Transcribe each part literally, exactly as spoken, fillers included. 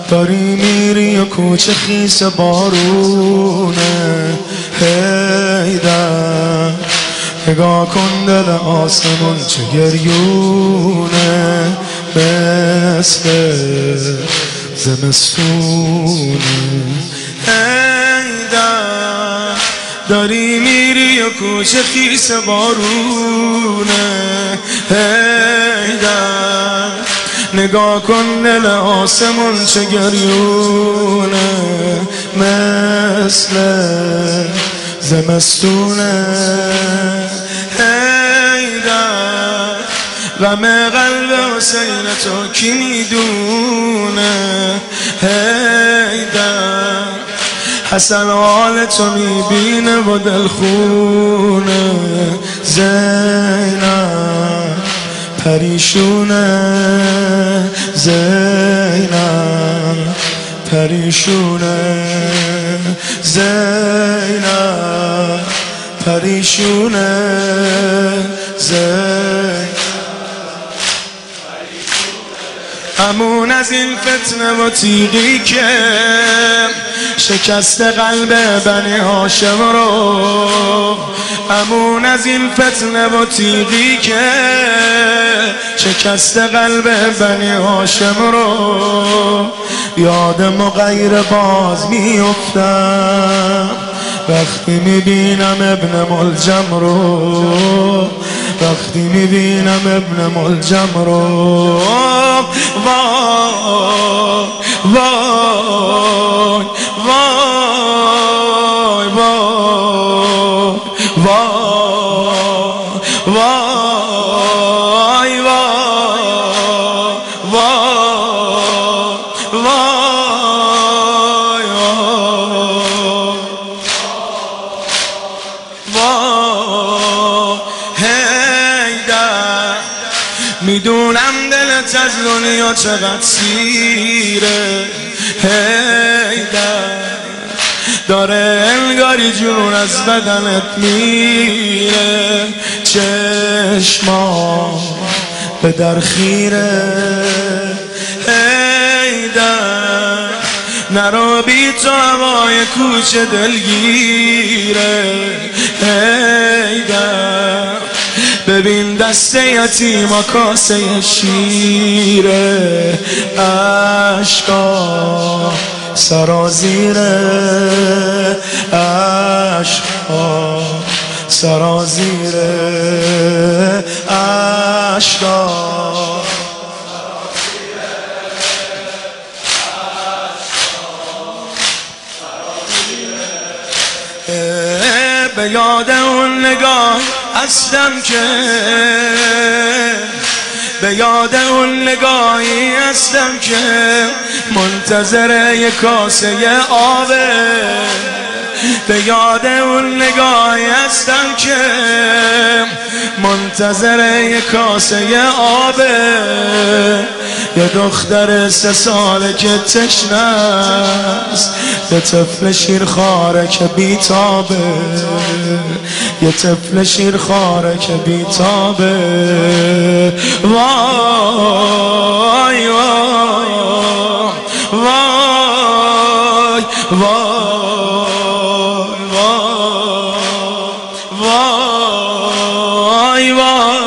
داری میری و کوچه خیس بارونه حیدر نگاه کن دل آسمون چه گریونه مثل زمستونه حیدر داری میری و کوچه خیس بارونه حیدر نگاه کن دل آسمون چه گریونه مثل زمستونه حیدر غم قلب حسین تو کی میدونه حیدر حسن حال تو میبینه و دلخونه زینب پریشونه زینب پریشونه زینب پریشونه زینب امون از این فتنه و تیغی که شکست قلب بنی هاشم رو امون از این فتنه و تیغی که شکست قلب بنی هاشم رو یادم و غیر باز میافتم وقتی میبینم ابن ملجم رو وقتی میبینم ابن ملجم رو وای وای وای وای وای وای وای وای حیدر میدونم دلت از دنیا چقدر سیره حیدر داره انگاری جون از بدنت میره چشما به در خیره حیدر نرو بی تو هوای کوچه دلگیره حیدر ببین دست یتیما کاسه شیره عشقا سرازیره عشقا سرازیره عشقا به یاد اون نگاه هستم که به یاد اون نگاهی هستم که منتظر یک کاسه آبه به یاد اون نگاهی هستم که منتظر یک کاسه آبه یه دختر سه ساله که تشنه است یه طفل شیرخواره که بیتابه یه طفل شیرخواره که بیتابه وای وای وای وای وای وای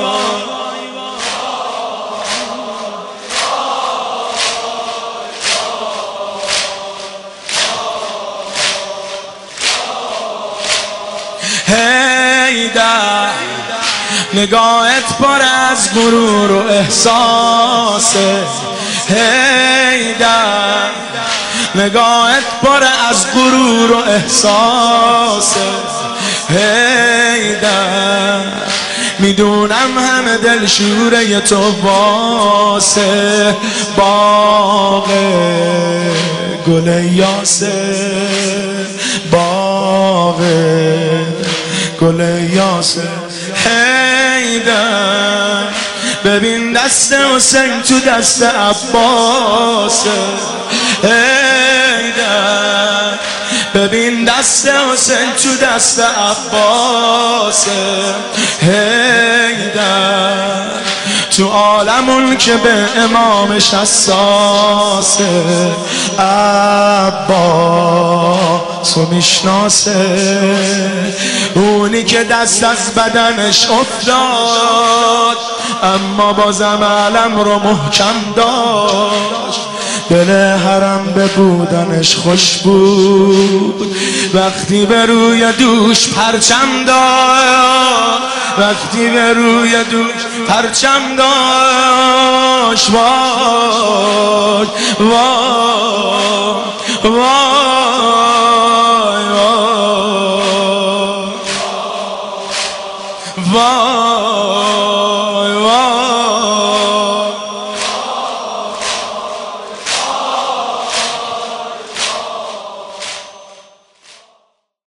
حیدر نگاهت پر از غرور و احساسه حیدر نگاهت پر از غرور و احساسه حیدر میدونم همه دلشوره تو واسه باغ گل یاسه باغ گل یاسه حیدر ببین دست حسین تو دست عباسه حیدر ببین دست حسین تو دست عباسه حیدر تو عالمون که به امامش حساسه، عباسو میشناسه، اونی که دست از بدنش افتاد اما بازم علم رو محکم داشت. دل حرم به بودنش خوش بود وقتی به روی دوش پرچم داشت، وقتی به روی دوش پرچم داشت. وای وای وای وای